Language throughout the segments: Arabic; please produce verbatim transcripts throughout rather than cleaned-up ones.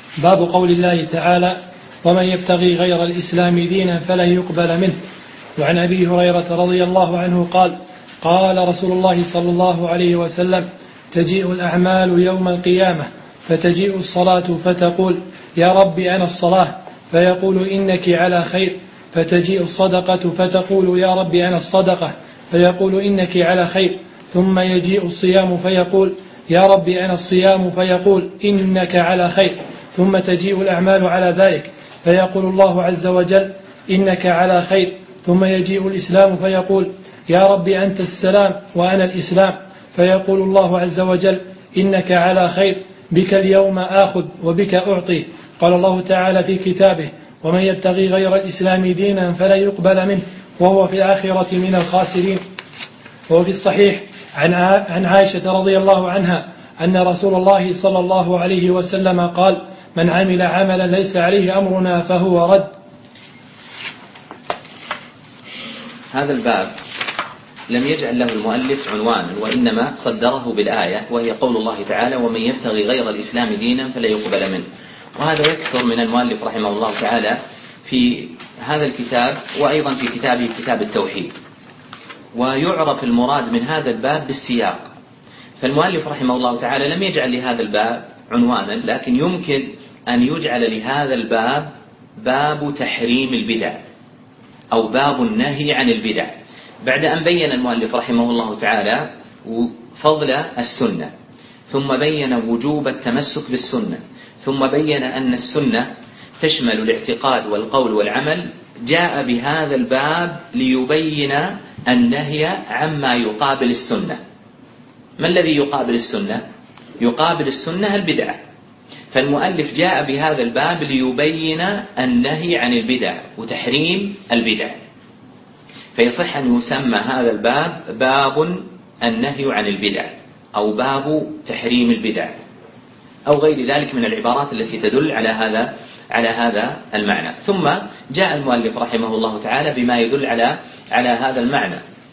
باب قول الله تعالى: ومن يبتغي غير الإسلام دينا فلن يقبل منه. وعن أبي هريرة رضي الله عنه قال: قال رسول الله صلى الله عليه وسلم: تجيء الأعمال يوم القيامة فتجيء الصلاة فتقول: يا رب أنا الصلاة، فيقول: إنك على خير. فتجيء الصدقة فتقول: يا رب أنا الصدقة، فيقول: إنك على خير. ثم يجيء الصيام فيقول: يا رب أنا الصيام، فيقول: إنك على خير. ثم تجيء الأعمال على ذلك فيقول الله عز وجل: إنك على خير. ثم يجيء الإسلام فيقول: يا رب أنت السلام وأنا الإسلام، فيقول الله عز وجل: إنك على خير، بك اليوم آخذ وبك أعطي. قال الله تعالى في كتابه: ومن يبتغي غير الإسلام دينا فلا يقبل منه وهو في الآخرة من الخاسرين. وفي الصحيح عن عائشة رضي الله عنها أن رسول الله صلى الله عليه وسلم قال: من عمل عملا ليس عليه أمرنا فهو رد. هذا الباب لم يجعل له المؤلف عنوانا، وإنما صدره بالآية، وهي قول الله تعالى: ومن يبتغي غير الإسلام دينا فلا يقبل منه. وهذا يكثر من المؤلف رحمه الله تعالى في هذا الكتاب، وأيضا في كتابه كتاب التوحيد. ويعرف المراد من هذا الباب بالسياق. فالمؤلف رحمه الله تعالى لم يجعل لهذا الباب عنوانا، لكن يمكن أن يجعل لهذا الباب باب تحريم البدع أو باب النهي عن البدع، بعد أن بين المؤلف رحمه الله تعالى فضل السنة، ثم بين وجوب التمسك بالسنة، ثم بين أن السنة تشمل الاعتقاد والقول والعمل. جاء بهذا الباب ليبين النهي عما يقابل السنة. ما الذي يقابل السنة؟ يقابل السنة البدعة. فالمؤلف جاء بهذا الباب ليبين النهي عن البدع وتحريم البدع، فيصح أن يسمى هذا الباب باب النهي عن البدع أو باب تحريم البدع أو غير ذلك من العبارات التي تدل على هذا على هذا المعنى. ثم جاء المؤلف رحمه الله تعالى بما يدل على على هذا المعنى،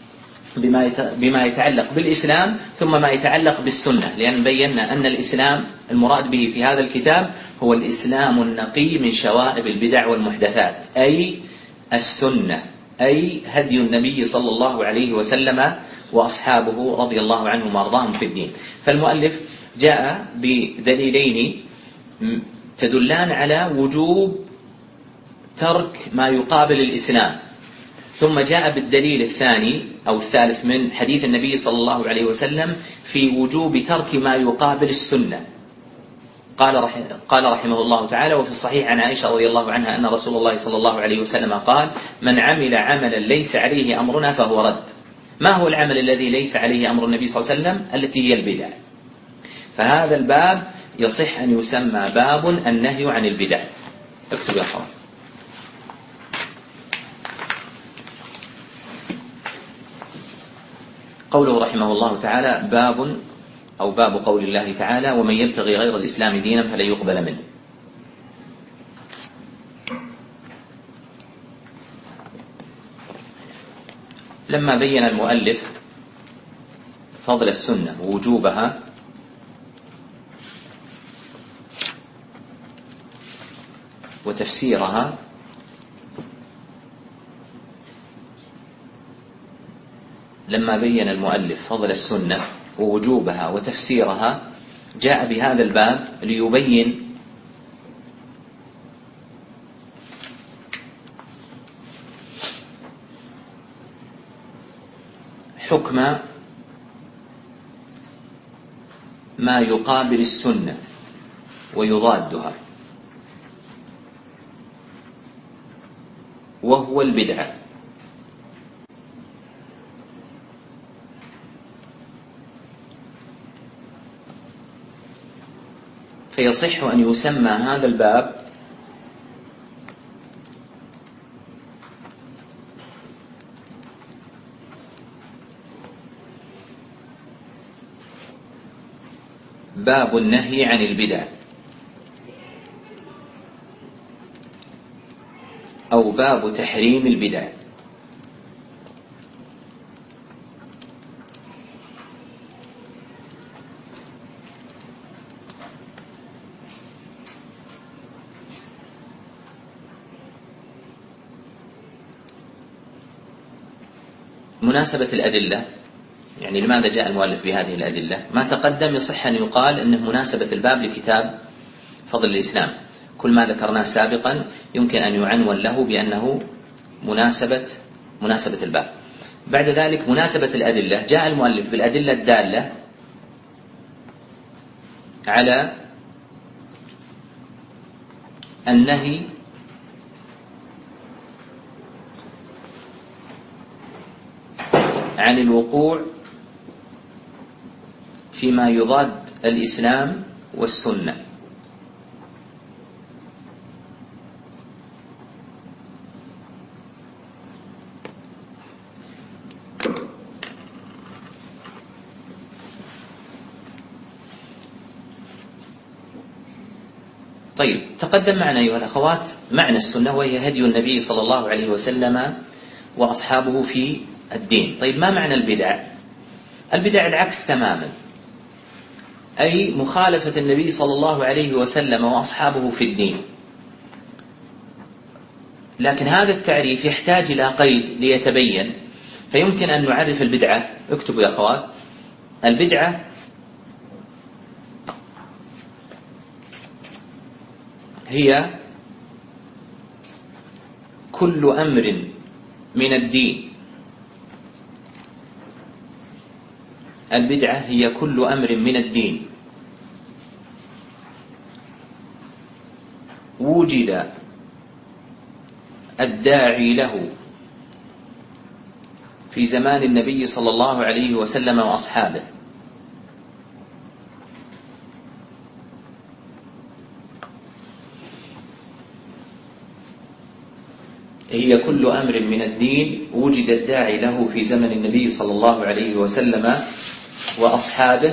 بما بما يتعلق بالإسلام، ثم ما يتعلق بالسنة، لأن بينا أن الإسلام المراد به في هذا الكتاب هو الإسلام النقي من شوائب البدع والمحدثات، أي السنة، أي هدي النبي صلى الله عليه وسلم وأصحابه رضي الله عنهم وأرضاهم في الدين. فالمؤلف جاء بدليلين تدلان على وجوب ترك ما يقابل الإسلام، ثم جاء بالدليل الثاني أو الثالث من حديث النبي صلى الله عليه وسلم في وجوب ترك ما يقابل السنة. قال رحمه, قال رحمه الله تعالى: وفي الصحيح عن عائشة رضي الله عنها أن رسول الله صلى الله عليه وسلم قال: من عمل عملا ليس عليه أمرنا فهو رد. ما هو العمل الذي ليس عليه أمر النبي صلى الله عليه وسلم؟ التي هي البدع. فهذا الباب يصح أن يسمى باب النهي عن البدع. اكتب يا حرام. قوله رحمه الله تعالى: باب أو باب قول الله تعالى: ومن يبتغي غير الإسلام دينا فلن يقبل منه. لما بين المؤلف فضل السنة ووجوبها وتفسيرها، لما بين المؤلف فضل السنة ووجوبها وتفسيرها جاء بهذا الباب ليبين حكم ما يقابل السنة ويضادها، وهو البدعة. فيصح أن يسمى هذا الباب باب النهي عن البدع أو باب تحريم البدع. مناسبة الأدلة، يعني لماذا جاء المؤلف بهذه الأدلة؟ ما تقدم يصح أن يقال أنه مناسبة الباب لكتاب فضل الإسلام، كل ما ذكرناه سابقا يمكن أن يعنون له بأنه مناسبة مناسبة الباب. بعد ذلك مناسبة الأدلة، جاء المؤلف بالأدلة الدالة على النهي عن الوقوع فيما يضاد الإسلام والسنة. طيب، تقدم معنا أيها الأخوات معنى السنة، وهي هدي النبي صلى الله عليه وسلم وأصحابه في الدين. طيب، ما معنى البدع؟ البدع العكس تماما، أي مخالفة النبي صلى الله عليه وسلم وأصحابه في الدين. لكن هذا التعريف يحتاج إلى قيد ليتبين، فيمكن أن نعرف البدعة. اكتبوا يا أخوات، البدعة هي كل أمر من الدين البدعة هي كل أمر من الدين وجد الداعي له في زمان النبي صلى الله عليه وسلم وأصحابه، هي كل أمر من الدين وجد الداعي له في زمن النبي صلى الله عليه وسلم وأصحابه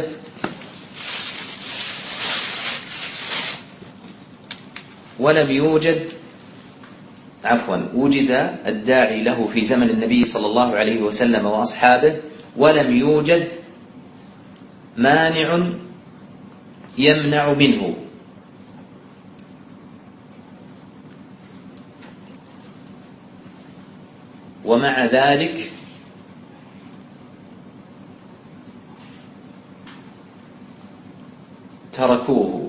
ولم يوجد عفوا وجد الداعي له في زمن النبي صلى الله عليه وسلم وأصحابه ولم يوجد مانع يمنع منه. ومع ذلك تركوه.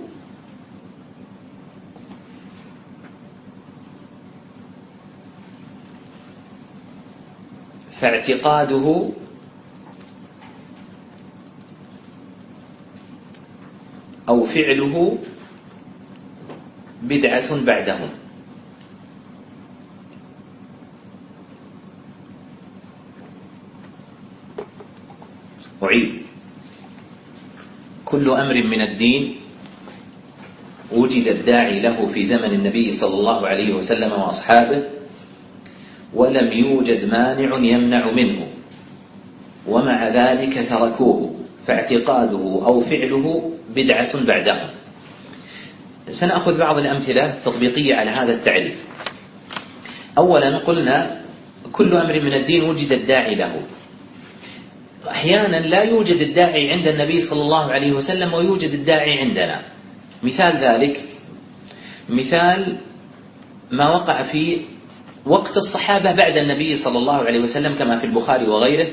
فاعتقاده أو فعله بدعة بعدهم. أعيد: كل أمر من الدين وجد الداعي له في زمن النبي صلى الله عليه وسلم وأصحابه ولم يوجد مانع يمنع منه، ومع ذلك تركوه، فاعتقاده أو فعله بدعة بعدهم. سنأخذ بعض الأمثلة التطبيقية على هذا التعريف. أولا، قلنا كل أمر من الدين وجد الداعي له. أحيانا لا يوجد الداعي عند النبي صلى الله عليه وسلم ويوجد الداعي عندنا. مثال ذلك مثال ما وقع في وقت الصحابة بعد النبي صلى الله عليه وسلم كما في البخاري وغيره،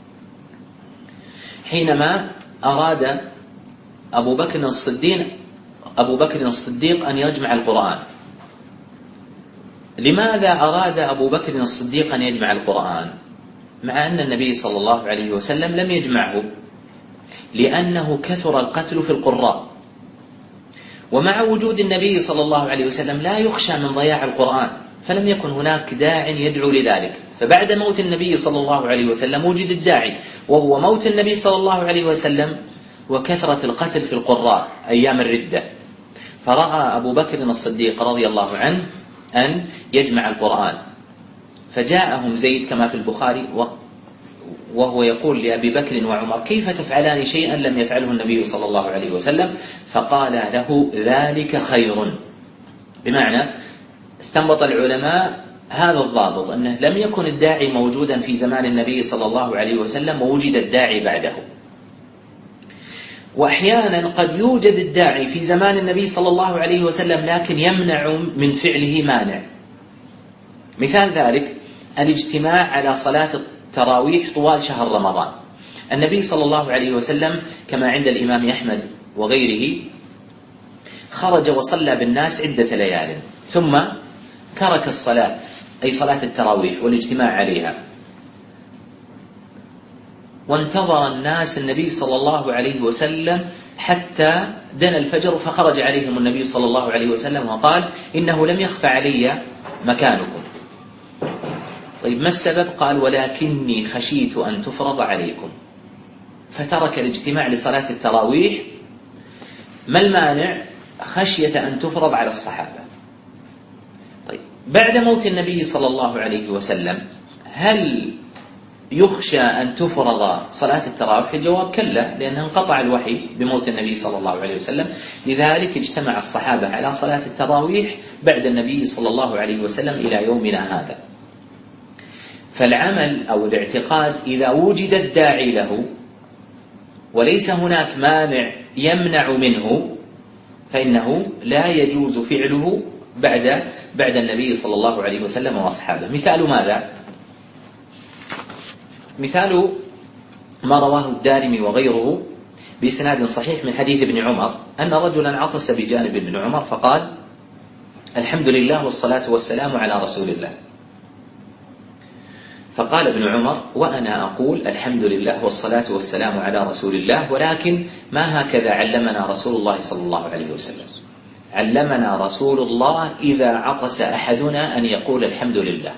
حينما أراد أبو بكر الصديق أبو بكر الصديق أن يجمع القرآن. لماذا أراد أبو بكر الصديق أن يجمع القرآن مع أن النبي صلى الله عليه وسلم لم يجمعه؟ لأنه كثر القتل في القراء، ومع وجود النبي صلى الله عليه وسلم لا يخشى من ضياع القرآن، فلم يكن هناك داع يدعو لذلك. فبعد موت النبي صلى الله عليه وسلم وجد الداعي، وهو موت النبي صلى الله عليه وسلم وكثرة القتل في القراء أيام الردة. فرأى أبو بكر الصديق رضي الله عنه أن يجمع القرآن، فجاءهم زيد كما في البخاري وهو يقول لأبي بكر وعمر: كيف تفعلان شيئا لم يفعله النبي صلى الله عليه وسلم؟ فقال له: ذلك خير. بمعنى استنبط العلماء هذا الضابط، أنه لم يكن الداعي موجودا في زمان النبي صلى الله عليه وسلم ووجد الداعي بعده. وأحيانا قد يوجد الداعي في زمان النبي صلى الله عليه وسلم لكن يمنع من فعله مانع. مثال ذلك الاجتماع على صلاة تراويح طوال شهر رمضان. النبي صلى الله عليه وسلم كما عند الإمام أحمد وغيره خرج وصلى بالناس عدة ليال ثم ترك الصلاة، أي صلاة التراويح والاجتماع عليها، وانتظر الناس النبي صلى الله عليه وسلم حتى دنا الفجر، فخرج عليهم النبي صلى الله عليه وسلم وقال: إنه لم يخف علي مكانكم. طيب ما السبب؟ قال: ولكني خشيت أن تفرض عليكم. فترك الاجتماع لصلاة التراويح. ما المانع؟ خشية أن تفرض على الصحابة. طيب بعد موت النبي صلى الله عليه وسلم هل يخشى أن تفرض صلاة التراويح؟ الجواب كلا، لأنه انقطع الوحي بموت النبي صلى الله عليه وسلم، لذلك اجتمع الصحابة على صلاة التراويح بعد النبي صلى الله عليه وسلم إلى يومنا هذا. فالعمل أو الاعتقاد إذا وجد الداعي له وليس هناك مانع يمنع منه فإنه لا يجوز فعله بعد بعد النبي صلى الله عليه وسلم وأصحابه. مثال ماذا؟ مثال ما رواه الدارمي وغيره بإسناد صحيح من حديث ابن عمر أن رجلا عطس بجانب ابن عمر فقال: الحمد لله والصلاة والسلام على رسول الله. فقال ابن عمر: وأنا أقول الحمد لله والصلاة والسلام على رسول الله، ولكن ما هكذا علمنا رسول الله صلى الله عليه وسلم. علمنا رسول الله إذا عطس أحدنا أن يقول الحمد لله.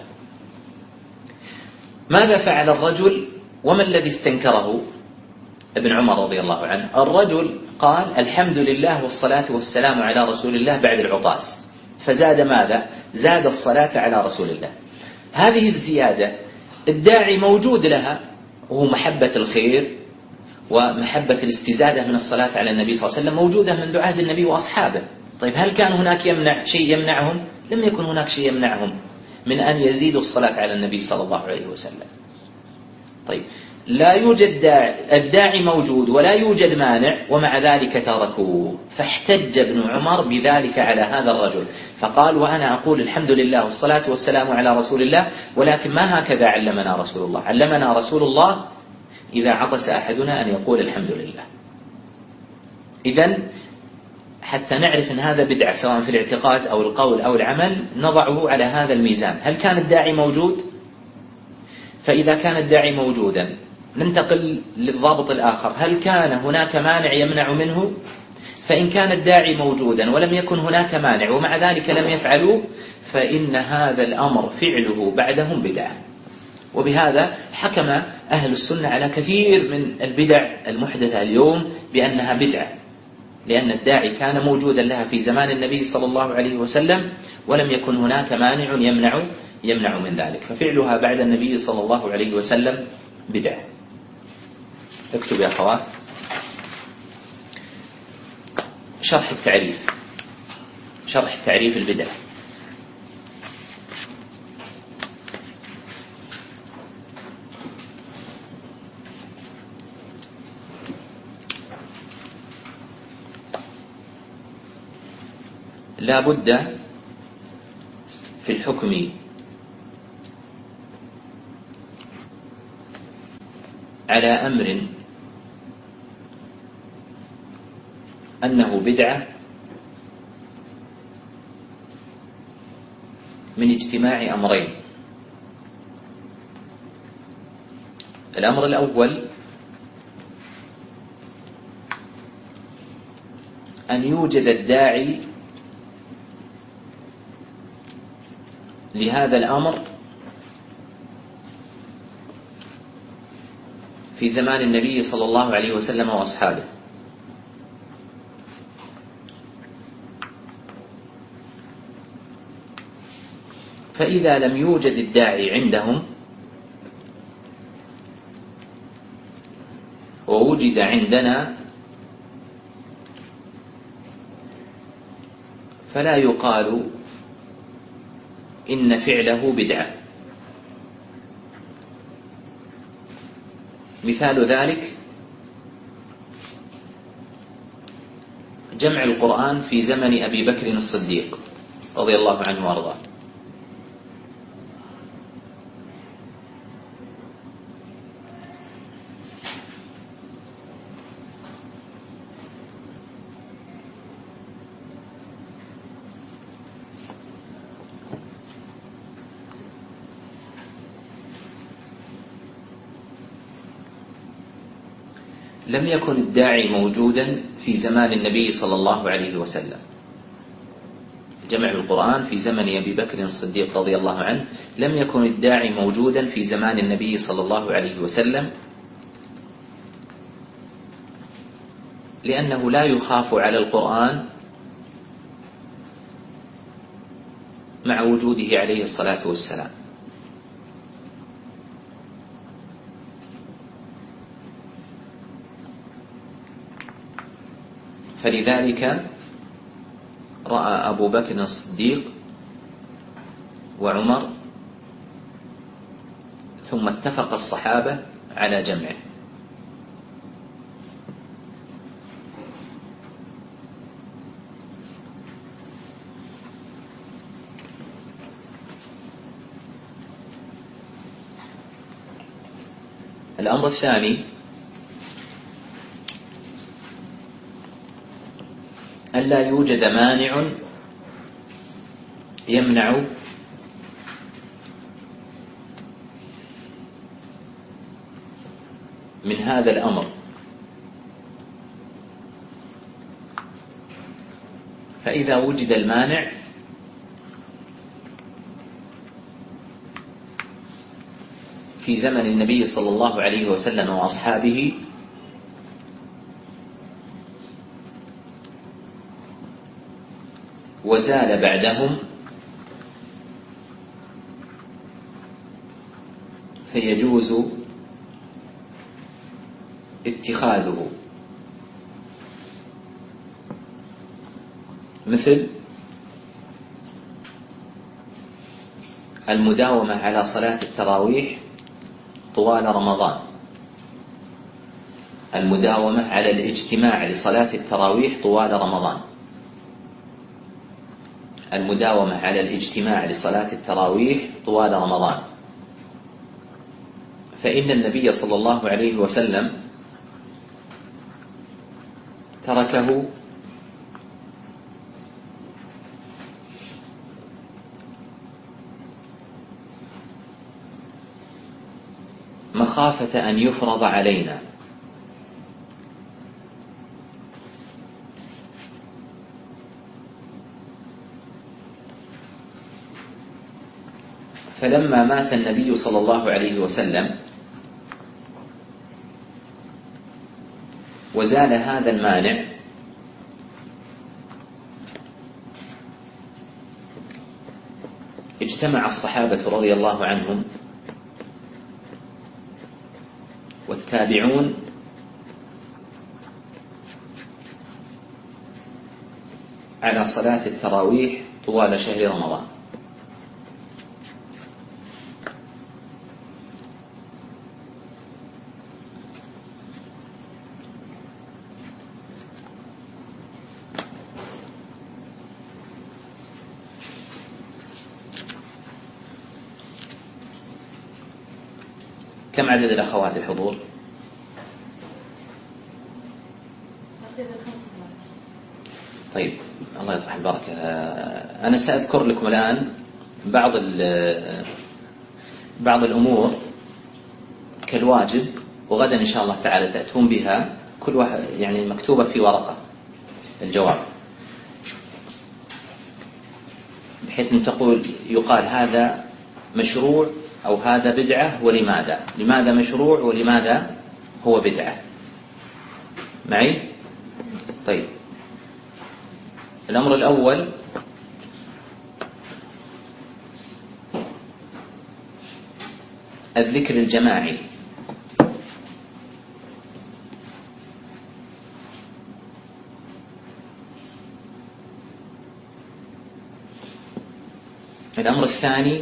ماذا فعل الرجل وما الذي استنكره ابن عمر رضي الله عنه؟ الرجل قال الحمد لله والصلاة والسلام على رسول الله بعد العطاس، فزاد ماذا؟ زاد الصلاة على رسول الله. هذه الزيادة الداعي موجود لها، وهو محبة الخير ومحبة الاستزادة من الصلاة على النبي صلى الله عليه وسلم موجودة منذ عهد النبي وأصحابه. طيب هل كان هناك يمنع شيء يمنعهم؟ لم يكن هناك شيء يمنعهم من أن يزيدوا الصلاة على النبي صلى الله عليه وسلم. طيب لا يوجد داعي، الداعي موجود ولا يوجد مانع، ومع ذلك تركوه. فاحتج ابن عمر بذلك على هذا الرجل فقال: وأنا أقول الحمد لله والصلاة والسلام على رسول الله، ولكن ما هكذا علمنا رسول الله. علمنا رسول الله إذا عطس أحدنا أن يقول الحمد لله. إذن حتى نعرف أن هذا بدعة سواء في الاعتقاد أو القول أو العمل نضعه على هذا الميزان. هل كان الداعي موجود؟ فإذا كان الداعي موجودا ننتقل للضابط الآخر: هل كان هناك مانع يمنع منه؟ فإن كان الداعي موجودا ولم يكن هناك مانع ومع ذلك لم يفعلوه فإن هذا الأمر فعله بعدهم بدعة. وبهذا حكم أهل السنة على كثير من البدع المحدثة اليوم بأنها بدعة، لأن الداعي كان موجودا لها في زمان النبي صلى الله عليه وسلم ولم يكن هناك مانع يمنع يمنع من ذلك، ففعلها بعد النبي صلى الله عليه وسلم بدعة. اكتب يا أخوات شرح التعريف، شرح التعريف البدعة. لا بد في الحكم على أمر أنه بدعة من اجتماع أمرين. الأمر الأول أن يوجد الداعي لهذا الأمر في زمان النبي صلى الله عليه وسلم وأصحابه، فإذا لم يوجد الداعي عندهم ووجد عندنا فلا يقال إن فعله بدعة. مثال ذلك جمع القرآن في زمن أبي بكر الصديق رضي الله عنه وارضاه. لم يكن الداعي موجودا في زمان النبي صلى الله عليه وسلم. جمع القرآن في زمن أبي بكر الصديق رضي الله عنه لم يكن الداعي موجودا في زمان النبي صلى الله عليه وسلم، لأنه لا يخاف على القرآن مع وجوده عليه الصلاة والسلام. فلذلك رأى أبو بكر الصديق وعمر ثم اتفق الصحابة على جمعه. الأمر الثاني ألا يوجد مانع يمنع من هذا الأمر، فإذا وجد المانع في زمن النبي صلى الله عليه وسلم وأصحابه وزال بعدهم فيجوز اتخاذه، مثل المداومة على صلاة التراويح طوال رمضان، المداومة على الاجتماع لصلاة التراويح طوال رمضان، المداومة على الاجتماع لصلاة التراويح طوال رمضان. فإن النبي صلى الله عليه وسلم تركه مخافة أن يفرض علينا، فلما مات النبي صلى الله عليه وسلم وزال هذا المانع اجتمع الصحابة رضي الله عنهم والتابعون على صلاة التراويح طوال شهر رمضان. كم عدد الأخوات الحضور؟ طيب، الله يطرح البركة. أنا سأذكر لكم الآن بعض بعض الأمور كالواجب، وغدا إن شاء الله تعالى تأتون بها كل واحد يعني مكتوبة في ورقة الجواب، بحيث أن تقول يقال هذا مشروع أو هذا بدعة ولماذا، لماذا مشروع ولماذا هو بدعة. معي؟ طيب، الأمر الأول الذكر الجماعي. الأمر الثاني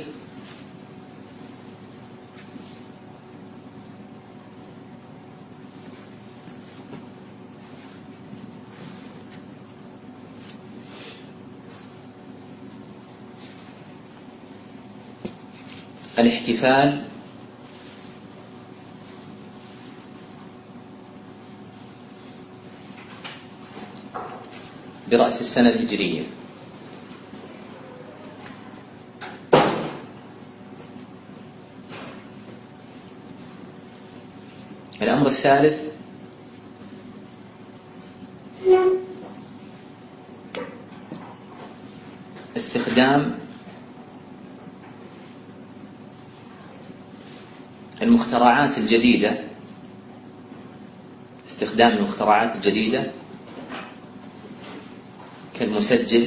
الاحتفال برأس السنة الهجرية. الأمر الثالث استخدام المخترعات الجديدة استخدام المخترعات الجديدة كالمسجل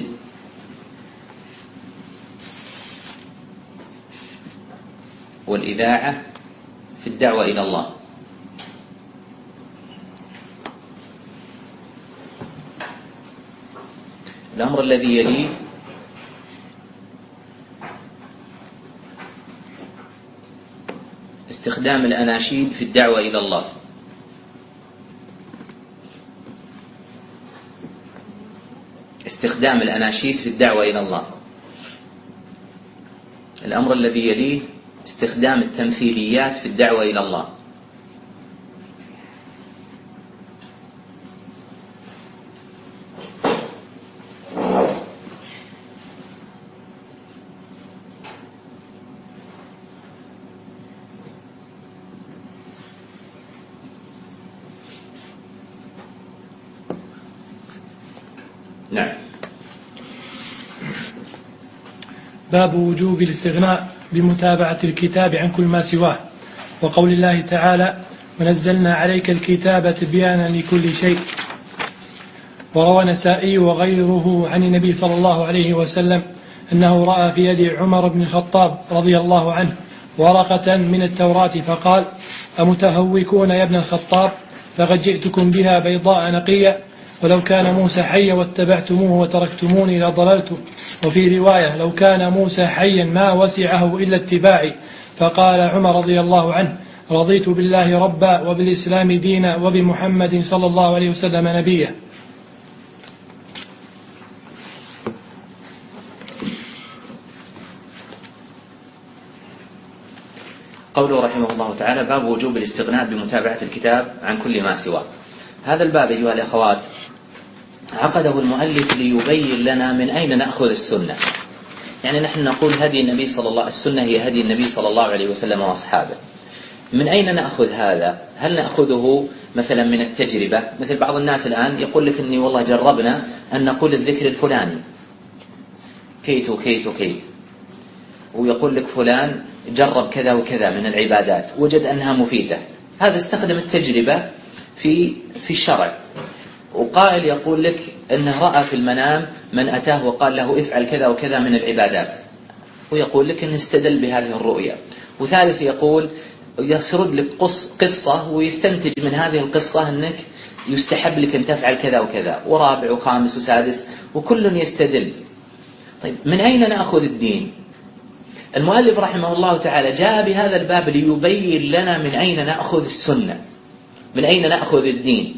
والإذاعة في الدعوة إلى الله. الأمر الذي يليه استخدام الأناشيد في الدعوة إلى الله. استخدام الأناشيد في الدعوة إلى الله. الأمر الذي يليه استخدام التمثيليات في الدعوة إلى الله. نعم. باب وجوب الاستغناء بمتابعة الكتاب عن كل ما سواه، وقول الله تعالى: ونزلنا عليك الكتاب تبيانا لكل شيء. وروى النسائي وغيره عن النبي صلى الله عليه وسلم أنه رأى في يد عمر بن الخطاب رضي الله عنه ورقة من التوراة فقال: أمتهوكون يا ابن الخطاب؟ لقد جئتكم بها بيضاء نقية، ولو كان موسى حيا واتبعتموه وتركتموني لضللتم. وفي رواية: لو كان موسى حيا ما وسعه إلا اتباعي. فقال عمر رضي الله عنه: رضيت بالله ربا وبالإسلام دينا وبمحمد صلى الله عليه وسلم نبيا. قوله رحمه الله تعالى: باب وجوب الاستغناء بمتابعة الكتاب عن كل ما سواه. هذا الباب أيها الأخوات عقده المؤلف ليبين لنا من أين نأخذ السنة. يعني نحن نقول هدي النبي صلى الله عليه وسلم، السنة هي هدي النبي صلى الله عليه وسلم وأصحابه. من أين نأخذ هذا؟ هل نأخذه مثلا من التجربة؟ مثل بعض الناس الآن يقول لك إني والله جربنا أن نقول الذكر الفلاني كيت وكيت وكيت، ويقول لك فلان جرب كذا وكذا من العبادات وجد أنها مفيدة. هذا استخدم التجربة في في الشرع. وقائل يقول لك أنه رأى في المنام من أتاه وقال له افعل كذا وكذا من العبادات، ويقول لك أنه استدل بهذه الرؤية. وثالث يقول يسرد لك قصة ويستنتج من هذه القصة أنك يستحب لك أن تفعل كذا وكذا، ورابع وخامس وسادس، وكل يستدل. طيب من أين نأخذ الدين؟ المؤلف رحمه الله تعالى جاء بهذا الباب ليبين لنا من أين نأخذ السنة، من أين نأخذ الدين.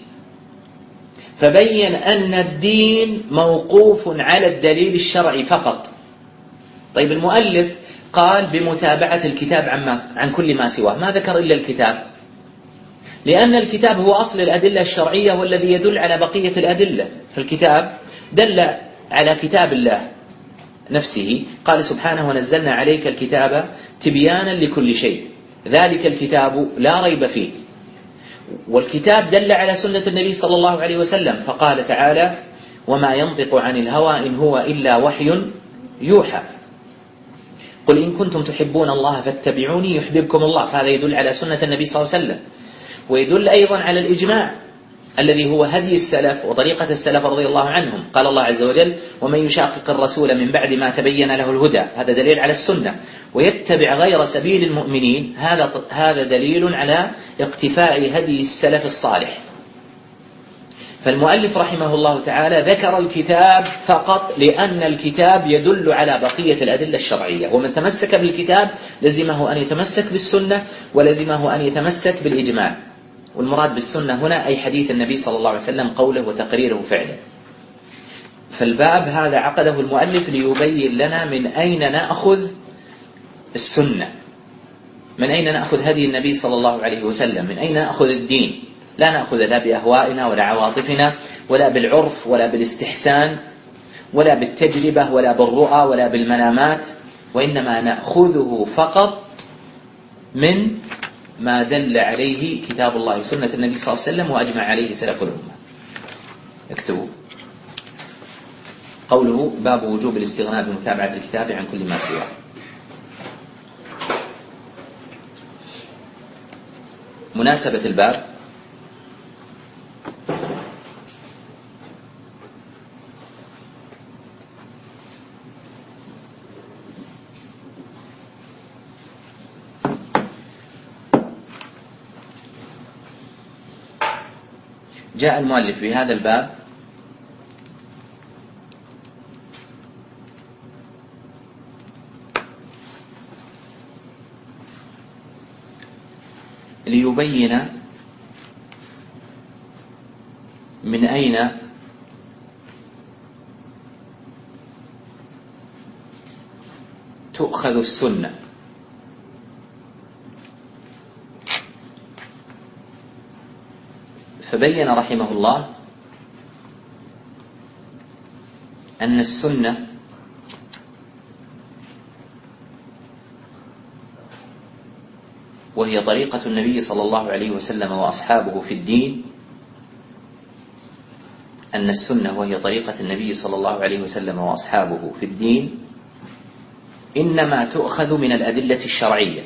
فبين أن الدين موقوف على الدليل الشرعي فقط. طيب المؤلف قال بمتابعة الكتاب عن, عن كل ما سواه، ما ذكر إلا الكتاب، لأن الكتاب هو أصل الأدلة الشرعية والذي يدل على بقية الأدلة. فالكتاب دل على كتاب الله نفسه، قال سبحانه: ونزلنا عليك الكتاب تبيانا لكل شيء، ذلك الكتاب لا ريب فيه. والكتاب دل على سنة النبي صلى الله عليه وسلم، فقال تعالى: وما ينطق عن الهوى إن هو إلا وحي يوحى، قل إن كنتم تحبون الله فاتبعوني يحببكم الله. فهذا يدل على سنة النبي صلى الله عليه وسلم، ويدل أيضا على الإجماع الذي هو هدي السلف وطريقة السلف رضي الله عنهم. قال الله عز وجل: ومن يشاقق الرسول من بعد ما تبين له الهدى، هذا دليل على السنة، ويتبع غير سبيل المؤمنين، هذا هذا دليل على اقتفاء هدي السلف الصالح. فالمؤلف رحمه الله تعالى ذكر الكتاب فقط لأن الكتاب يدل على بقية الأدلة الشرعية، ومن تمسك بالكتاب لزمه أن يتمسك بالسنة ولزمه أن يتمسك بالإجماع. والمراد بالسنة هنا أي حديث النبي صلى الله عليه وسلم، قوله وتقريره فعله. فالباب هذا عقده المؤلف ليبين لنا من أين نأخذ السنة، من أين نأخذ هدي النبي صلى الله عليه وسلم، من أين نأخذ الدين. لا نأخذ لا بأهوائنا ولا عواطفنا ولا بالعرف ولا بالاستحسان ولا بالتجربة ولا بالرؤى ولا بالمنامات، وإنما نأخذه فقط من ما دل عليه كتاب الله وسنة النبي صلى الله عليه وسلم وأجمع عليه سلف الأمة. اكتبوا. قوله باب وجوب الاستغناء بمتابعة الكتاب عن كل ما سواه. مناسبة الباب جاء المؤلف في هذا الباب ليبين من أين تؤخذ السنة، فبين رحمه الله أن السنة وهي طريقة النبي صلى الله عليه وسلم وأصحابه في الدين أن السنة وهي طريقة النبي صلى الله عليه وسلم وأصحابه في الدين إنما تؤخذ من الأدلة الشرعية،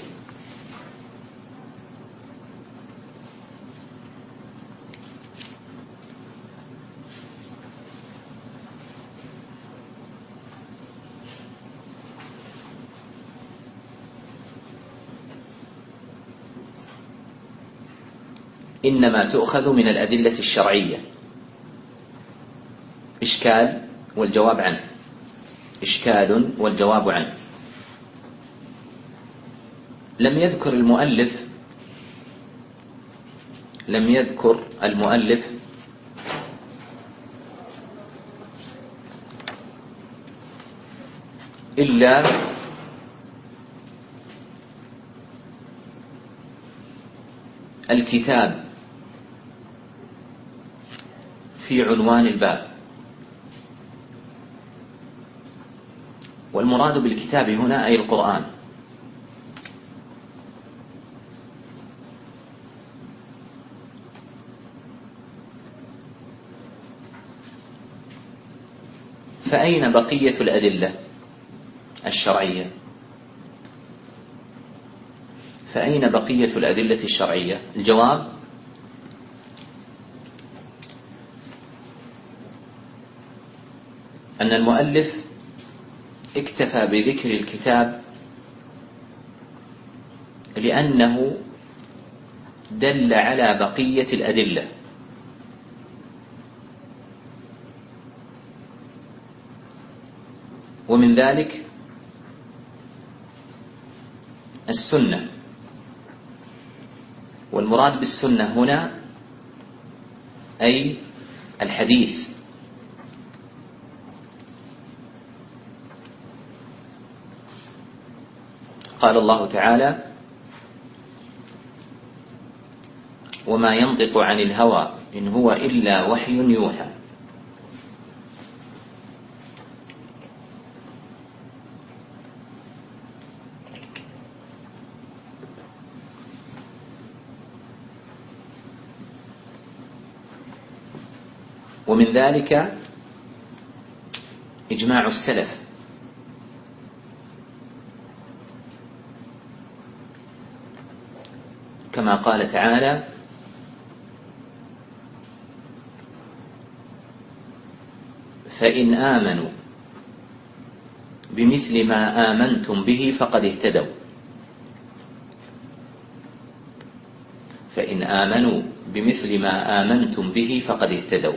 إنما تؤخذ من الأدلة الشرعية. إشكال والجواب عنه، إشكال والجواب عنه. لم يذكر المؤلف لم يذكر المؤلف إلا الكتاب في عنوان الباب، والمراد بالكتاب هنا أي القرآن، فأين بقية الأدلة الشرعية؟ فأين بقية الأدلة الشرعية؟ الجواب: أن المؤلف اكتفى بذكر الكتاب لأنه دل على بقية الأدلة، ومن ذلك السنة، والمراد بالسنة هنا أي الحديث، قال الله تعالى: وما ينطق عن الهوى إن هو إلا وحي يوحى. ومن ذلك إجماع السلف، كما قال تعالى: فإن آمنوا بمثل ما آمنتم به فقد اهتدوا. فإن آمنوا بمثل ما آمنتم به فقد اهتدوا.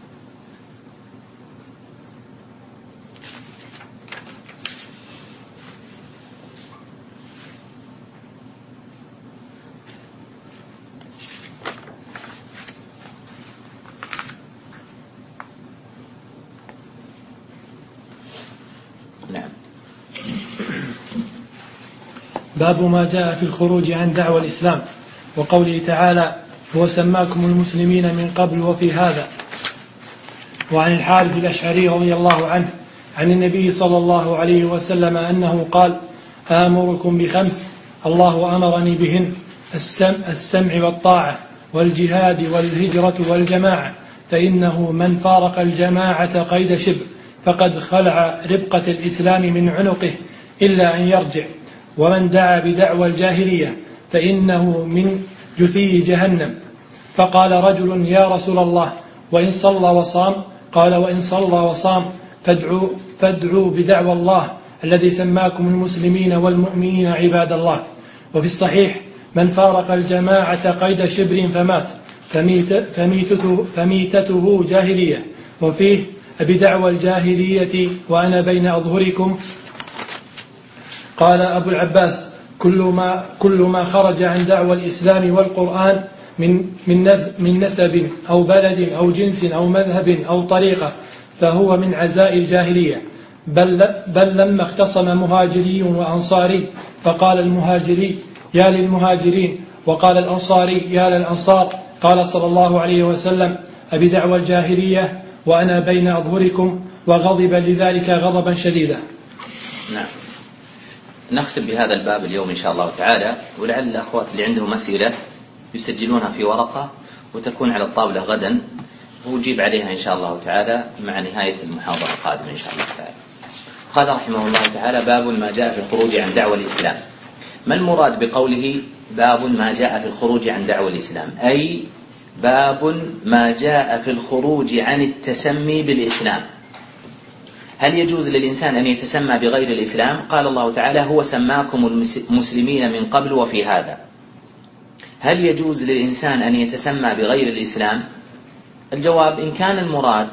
باب ما جاء في الخروج عن دعوى الإسلام، وقوله تعالى: هو سماكم المسلمين من قبل وفي هذا. وعن الحارث الأشعري رضي الله عنه عن النبي صلى الله عليه وسلم أنه قال: آمركم بخمس الله أمرني بهن: السمع, السمع والطاعة، والجهاد، والهجرة، والجماعة، فإنه من فارق الجماعة قيد شبر فقد خلع ربقة الإسلام من عنقه إلا أن يرجع، ومن دعا بدعوى الجاهلية فإنه من جثي جهنم. فقال رجل: يا رسول الله، وإن صلى وصام؟ قال: وإن صلى وصام فادعوا, فادعوا بدعوى الله الذي سماكم المسلمين والمؤمنين عباد الله. وفي الصحيح: من فارق الجماعة قيد شبر فمات فميت فميتته, فميتته جاهلية. وفيه: بدعوى الجاهلية وأنا بين أظهركم. قال أبو العباس: كل ما, كل ما خرج عن دعوى الإسلام والقرآن من, من نسب أو بلد أو جنس أو مذهب أو طريقة فهو من عزاء الجاهلية. بل, بل لما اختصم مهاجري وأنصاري فقال المهاجري: يا للمهاجرين، وقال الأنصاري: يا للأنصار، قال صلى الله عليه وسلم: أبدعوى الجاهلية وأنا بين أظهركم، وغضب لذلك غضبا شديدا. نعم، نختم بهذا الباب اليوم إن شاء الله تعالى، ولعل الأخوات اللي عندهم أسئلة يسجلونها في ورقة وتكون على الطاولة غدا، ونجيب عليها إن شاء الله تعالى مع نهاية المحاضرة القادمة إن شاء الله تعالى. قال رحمه الله تعالى: باب ما جاء في الخروج عن دعوى الإسلام. ما المراد بقوله باب ما جاء في الخروج عن دعوى الإسلام؟ أي باب ما جاء في الخروج عن التسمي بالإسلام. هل يجوز للإنسان أن يتسمى بغير الإسلام؟ قال الله تعالى: هو سماكم المسلمين من قبل وفي هذا. هل يجوز للإنسان أن يتسمى بغير الإسلام؟ الجواب: إن كان المراد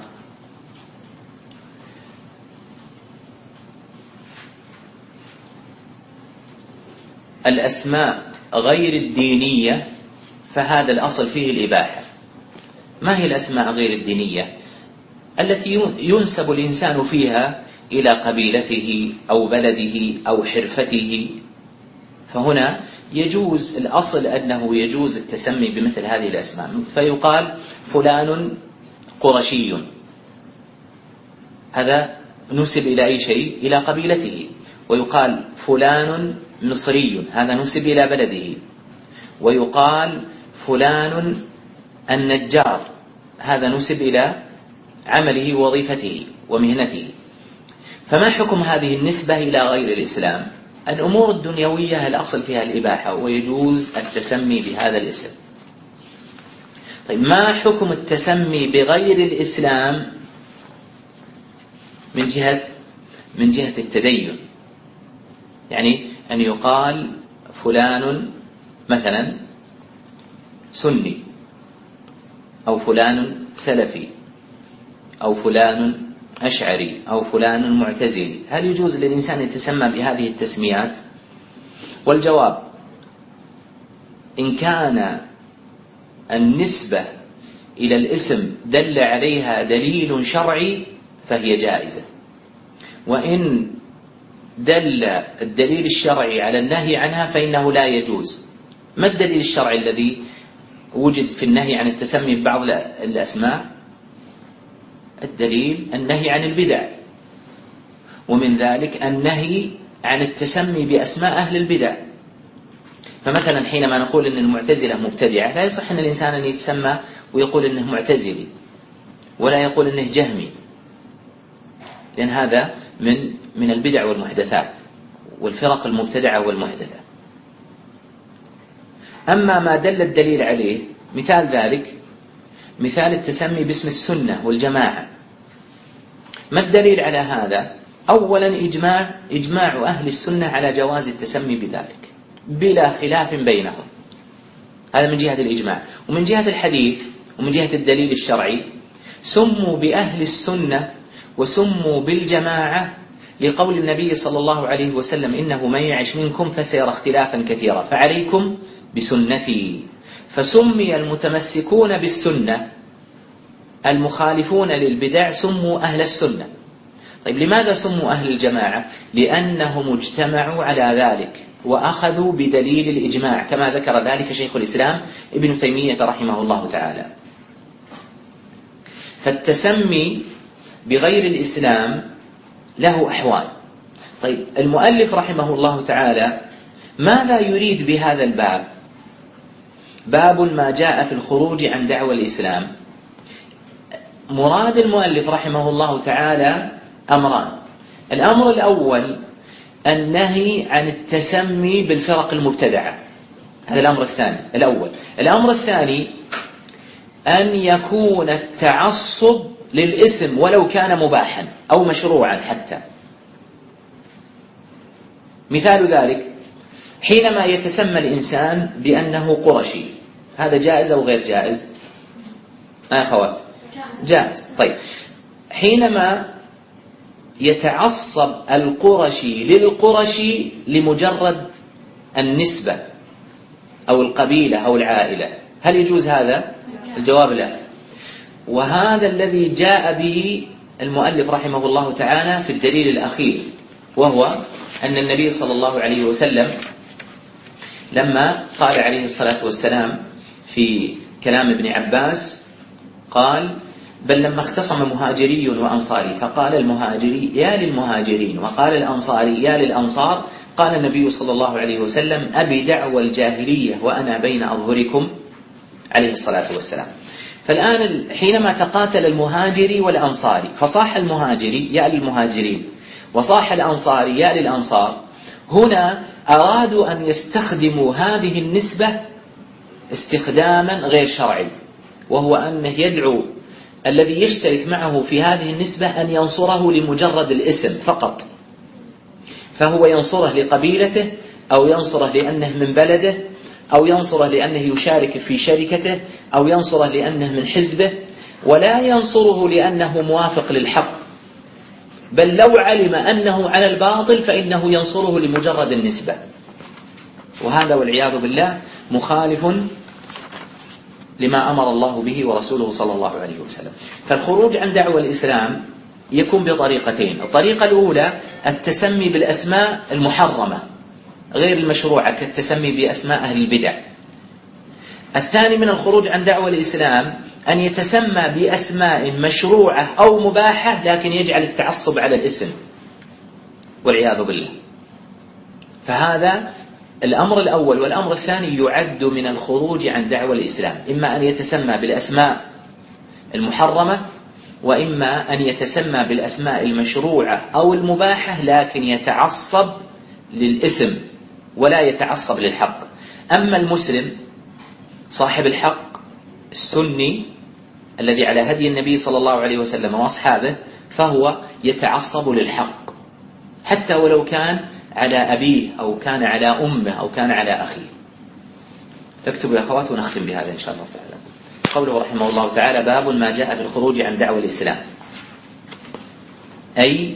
الأسماء غير الدينية فهذا الأصل فيه الإباحة. ما هي الأسماء غير الدينية؟ التي ينسب الإنسان فيها إلى قبيلته أو بلده أو حرفته، فهنا يجوز، الأصل أنه يجوز التسمي بمثل هذه الأسماء. فيقال فلان قرشي، هذا نسب إلى أي شيء؟ إلى قبيلته. ويقال فلان مصري، هذا نسب إلى بلده. ويقال فلان النجار، هذا نسب إلى عمله ووظيفته ومهنته. فما حكم هذه النسبة إلى غير الإسلام؟ الأمور الدنيوية الأصل فيها الإباحة ويجوز التسمي بهذا الاسم. طيب، ما حكم التسمي بغير الإسلام من جهة من جهة التدين؟ يعني أن يقال فلان مثلا سني، أو فلان سلفي، أو فلان أشعري، أو فلان معتزلي. هل يجوز للإنسان يتسمى بهذه التسميات؟ والجواب: إن كان النسبة إلى الاسم دل عليها دليل شرعي فهي جائزة، وإن دل الدليل الشرعي على النهي عنها فإنه لا يجوز. ما الدليل الشرعي الذي وجد في النهي عن التسمي ببعض الأسماء؟ الدليل النهي عن البدع، ومن ذلك النهي عن التسمي بأسماء أهل البدع. فمثلا حينما نقول إن المعتزلة مبتدعة، لا يصح أن الإنسان أن يتسمى ويقول إنه معتزلي، ولا يقول إنه جهمي، لأن هذا من من البدع والمحدثات والفرق المبتدعة والمحدثة. أما ما دل الدليل عليه، مثال ذلك مثال التسمي باسم السنة والجماعة. ما الدليل على هذا؟ أولا إجماع إجماع أهل السنة على جواز التسمي بذلك بلا خلاف بينهم، هذا من جهة الإجماع. ومن جهة الحديث ومن جهة الدليل الشرعي، سموا بأهل السنة وسموا بالجماعة لقول النبي صلى الله عليه وسلم: إنه من يعش منكم فسيرى اختلافا كثيرا فعليكم بسنتي. فسمي المتمسكون بالسنة المخالفون للبدع سموا أهل السنة. طيب، لماذا سموا أهل الجماعة؟ لأنهم اجتمعوا على ذلك وأخذوا بدليل الإجماع، كما ذكر ذلك شيخ الإسلام ابن تيمية رحمه الله تعالى. فالتسمي بغير الإسلام له أحوال. طيب، المؤلف رحمه الله تعالى ماذا يريد بهذا الباب؟ باب ما جاء في الخروج عن دعوى الإسلام. مراد المؤلف رحمه الله تعالى أمران. الأمر الأول النهي عن التسمي بالفرق المبتدعة، هذا الأمر الثاني الأول. الأمر الثاني أن يكون التعصب للاسم ولو كان مباحا أو مشروعا حتى. مثال ذلك حينما يتسمى الإنسان بأنه قرشي، هذا جائز أو غير جائز؟ يا أخوات جائز. طيب حينما يتعصب القرشي للقرشي لمجرد النسبة أو القبيلة أو العائلة، هل يجوز هذا؟ الجواب لا. وهذا الذي جاء به المؤلف رحمه الله تعالى في الدليل الأخير، وهو أن النبي صلى الله عليه وسلم لما قال عليه الصلاة والسلام في كلام ابن عباس قال: بل لما اختصم مهاجري وأنصاري فقال المهاجري يا للمهاجرين وقال الأنصاري يا للأنصار، قال النبي صلى الله عليه وسلم: أبي دعوى الجاهلية وأنا بين أظهركم، عليه الصلاة والسلام. فالآن حينما تقاتل المهاجري والأنصاري فصاح المهاجري يا للمهاجرين وصاح الأنصاري يا للأنصار، هنا أرادوا أن يستخدموا هذه النسبة استخداما غير شرعي، وهو أنه يدعو الذي يشترك معه في هذه النسبة أن ينصره لمجرد الاسم فقط، فهو ينصره لقبيلته أو ينصره لأنه من بلده أو ينصره لأنه يشارك في شركته أو ينصره لأنه من حزبه، ولا ينصره لأنه موافق للحق، بل لو علم أنه على الباطل فإنه ينصره لمجرد النسبة. وهذا والعياذ بالله مخالف لما أمر الله به ورسوله صلى الله عليه وسلم. فالخروج عن دعوة الإسلام يكون بطريقتين: الطريقة الأولى التسمي بالأسماء المحرمة غير المشروعة كالتسمي بأسماء أهل البدع. الثاني من الخروج عن دعوة الإسلام أن يتسمى بأسماء مشروعة أو مباحة لكن يجعل التعصب على الاسم والعياذ بالله. فهذا الأمر الأول. والأمر الثاني يعد من الخروج عن دعوة الإسلام، إما أن يتسمى بالأسماء المحرمة وإما أن يتسمى بالأسماء المشروعة أو المباحة لكن يتعصب للاسم ولا يتعصب للحق. أما المسلم صاحب الحق السني الذي على هدي النبي صلى الله عليه وسلم وأصحابه فهو يتعصب للحق حتى ولو كان على أبيه أو كان على أمه أو كان على أخيه. تكتبوا يا أخوات ونختم بهذا إن شاء الله تعالى. قوله رحمه الله تعالى: باب ما جاء في الخروج عن دعوة الإسلام، أي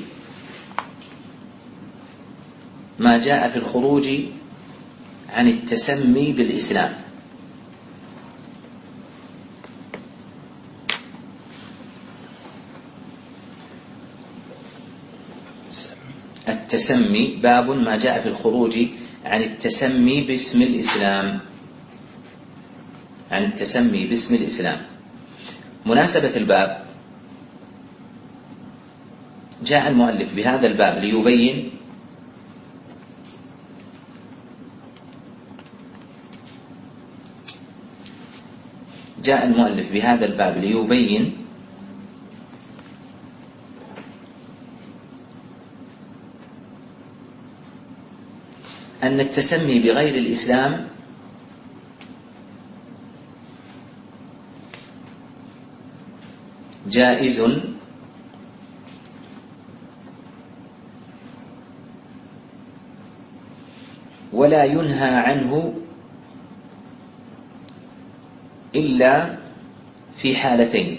ما جاء في الخروج عن التسمي بالإسلام. التسمي باب ما جاء في الخروج عن التسمي باسم الإسلام، عن التسمي باسم الإسلام. مناسبة الباب: جاء المؤلف بهذا الباب ليبين جاء المؤلف بهذا الباب ليبين أن التسمي بغير الإسلام جائز ولا ينهى عنه إلا في حالتين.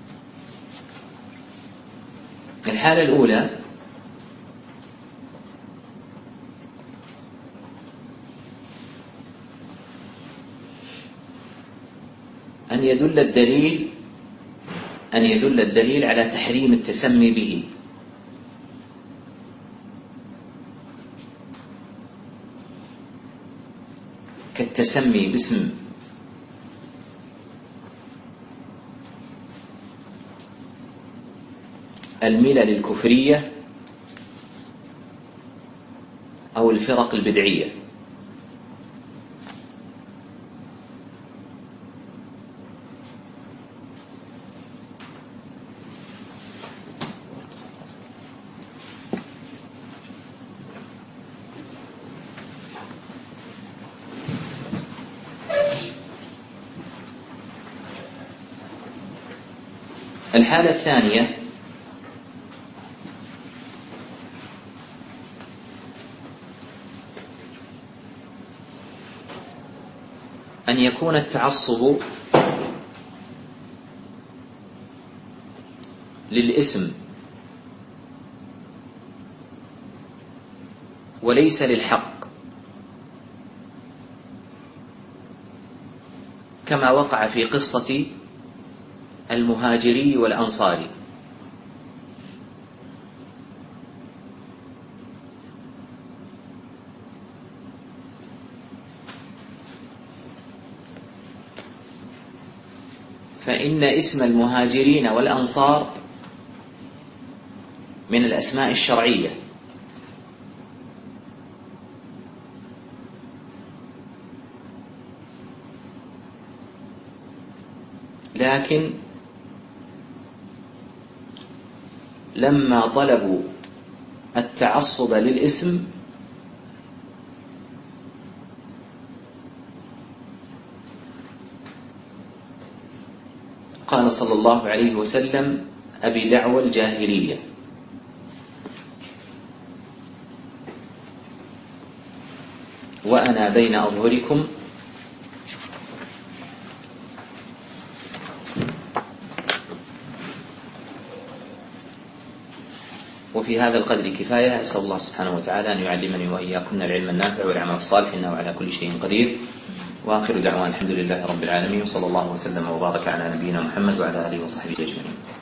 الحالة الأولى أن يدل الدليل أن يدل الدليل على تحريم التسمي به، كالتسمي باسم الملل الكفرية أو الفرق البدعية. الحالة الثانية أن يكون التعصب للاسم وليس للحق، كما وقع في قصة المهاجري والأنصاري. فإن اسم المهاجرين والأنصار من الأسماء الشرعية، لكن لما طلبوا التعصب للاسم قال صلى الله عليه وسلم: أبي دعوى الجاهلية. وأنا بين أظهركم وفي هذا القدر كفاية. أسأل الله سبحانه وتعالى أن يعلمني وإياكم العلم النافع والعمل الصالح، إنه على كل شيء قدير. وآخر دعوان الحمد لله رب العالمين، وصلى الله وسلم وبارك على نبينا محمد وعلى آله وصحبه أجمعين.